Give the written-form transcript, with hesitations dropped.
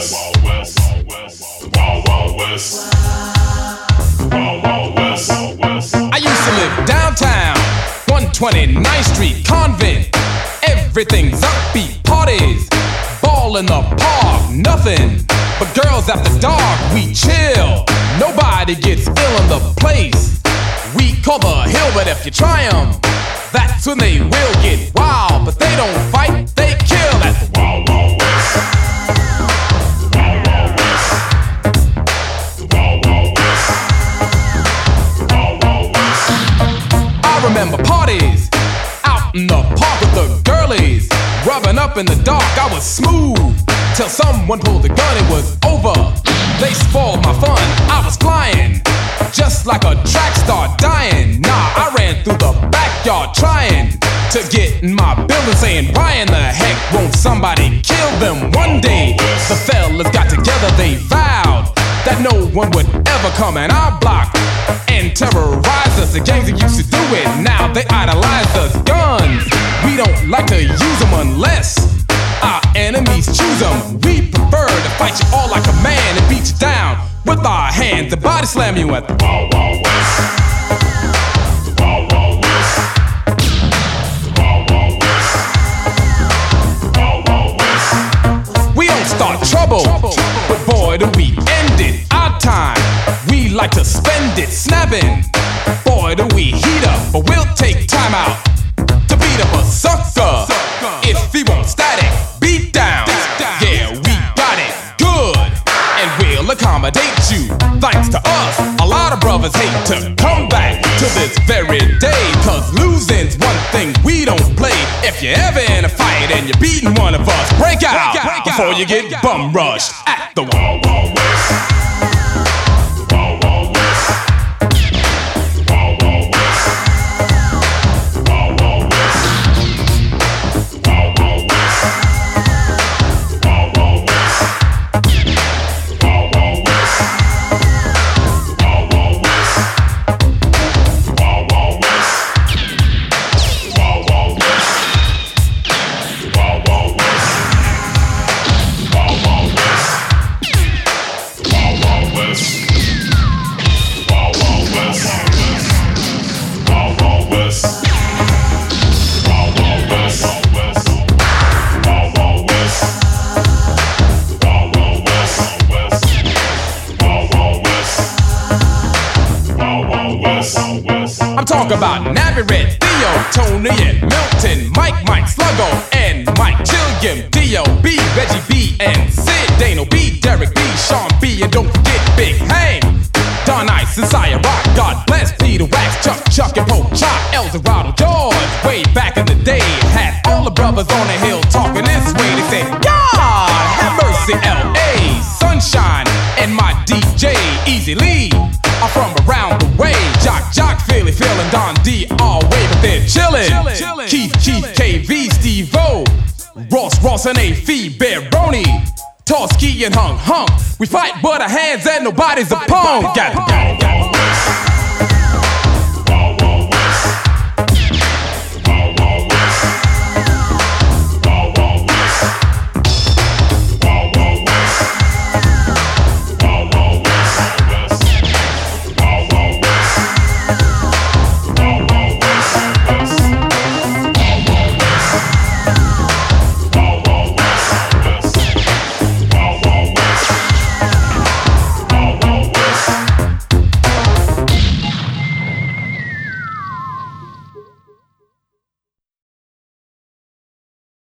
West, the Wild Wild West, the Wild Wild West. I used to live downtown, 129th Street, Convent. Everything's upbeat, parties, ball in the park, nothing but girls after dark. We chill, nobody gets ill in the place. We call the hill, but if you try 'em, that's when they will get wild. But they don't fight, they kill. That's the Wild Wild West. The Wild Wild West. The Wild Wild West. The Wild Wild West. I remember parties out in the park with the girlies, rubbing up in the dark. I was smooth till someone pulled the gun. It was over. They spoiled my fun. I was flying just like a track star, dying. Nah, I ran through the backyard trying to get in my building, saying, why in the heck won't somebody kill them one day? The fellas got together, they vowed that no one would ever come in our block and terrorize us. The gangs that used to do it, now they idolize us. Guns, we don't like to use them unless our enemies choose them. We prefer to fight you all like a man and beat you down with our hands and body slam you at the Wild Wild West. The Wild Wild West. The Wild Wild West. The Wild Wild West. We don't start trouble, but boy do we end it. Our time, we like to spend it snapping. Boy do we heat up, but we'll take time out to beat up a sucker if he wants static beat down. Yeah, we got it good, and we'll accommodate you. Thanks to us, a lot of brothers hate to come back to this very day, cause losing's one thing we don't play. If you're ever in a fight and you're beating one of us, break out before you get bum rushed at the Wild Wild West. The Wild Wild West. The Wild Wild West. The Wild Wild West. The Wild Wild West. The Wild Wild West. The Wild Wild West. The Wild Wild West. The Wild Wild West. The Wild Wild West. The Wild Wild West. The Wild Wild West. The Wild Wild West. The Wild Wild West. The Wild Wild West. The Wild Wild West. The Wild Wild West. The Wild Wild West. The Wild Wild West. The Wild Wild West. I'm talking about Navi Red, Theo, Tony and Milton, Mike, Sluggo and Mike, Chilliam, D.O.B, Reggie B and Sid, Dano B, Derek B, Sean B, and don't forget Big Hank, Don Ice and Sire Rock, God bless Peter Wax, Chuck and Pope Chop, El Dorado George. Way back in the day, had all the brothers on the hill talking this way. They said, God have mercy, L.A. Sunshine, and my DJ Easy Lee are from around the way. Jock, Philly, and Don D all way, but they're chillin'. Keith, KV, Steve-O, Ross and A.F. Baroni, Toski and Hunk. We fight but our hands and nobody's a punk. Got